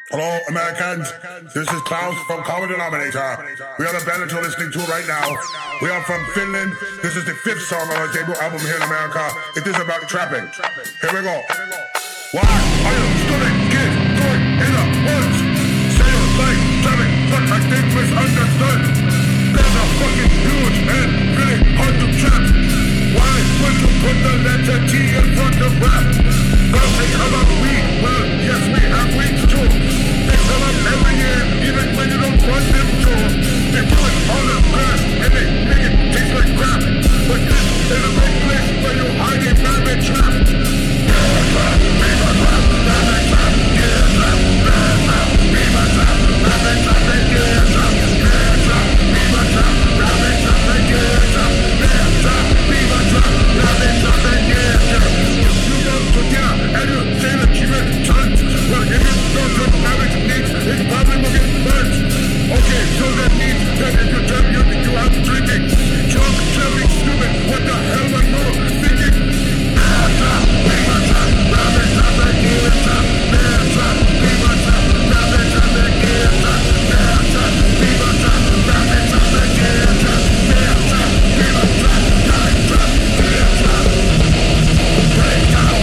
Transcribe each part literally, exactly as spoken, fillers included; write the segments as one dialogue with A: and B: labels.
A: Hello, Americans. This is Klaus from Common Denominator. We are the band that you're listening to right now. We are from Finland. This is the fifth song on our debut album here in America. It is about trapping. Here we go. Why are you stealing kids going in the woods? Say you're like trapping, but I think misunderstood. There's a fucking huge and really hard to trap. Why would you put the letter T in front of rap? Well, they come up weed. Well, yes, we have weeds too. They come up every year, even when you don't want them to. They do it on the grass, and they make it taste like crap. But this is a great place where you hide a rabbit trap. Yeah, trap, beaver trap, rabbit trap, yeah, trap, rabbit trap, beaver trap, rabbit trap, yeah, trap, yeah, trap, beaver trap, rabbit trap, yeah, trap, yeah, trap, beaver trap, rabbit trap, yeah, trap. You go to dinner and you say that you make tons. Well, if you don't turn rabbit meat, it probably will get burnt. Okay, so that means that if you turn you, you have drinking. Drunk, trapping, stupid, what the hell are you thinking? Yeah, trap, beaver trap, rabbit trap, yeah, trap, yeah, trap, beaver trap, rabbit trap, yeah, trap, yeah, trap, beaver trap, rabbit trap, yeah, trap, yeah, trap, beaver trap, yeah, trap, yeah, trap. Break down.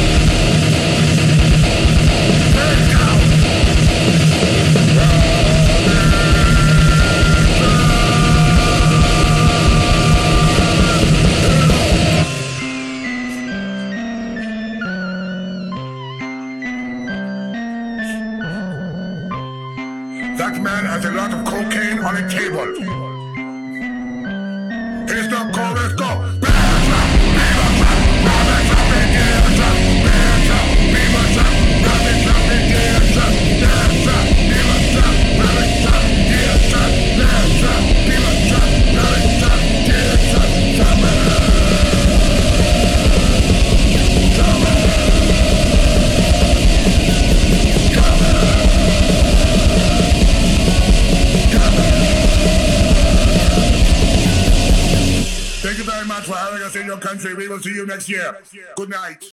A: Break down. That man has a lot of cocaine on a table. Here's the chorus, go! Bear trap, beaver trap, rabbit trap, yeah, trap, bear trap, beaver trap, rabbit trap, yeah, trap, bear trap, beaver trap, rabbit trap, yeah, trap, bear trap, beaver trap, rabbit trap, yeah, trap, trap, Thank you very much for having us in your country. We will see you next year. Good night.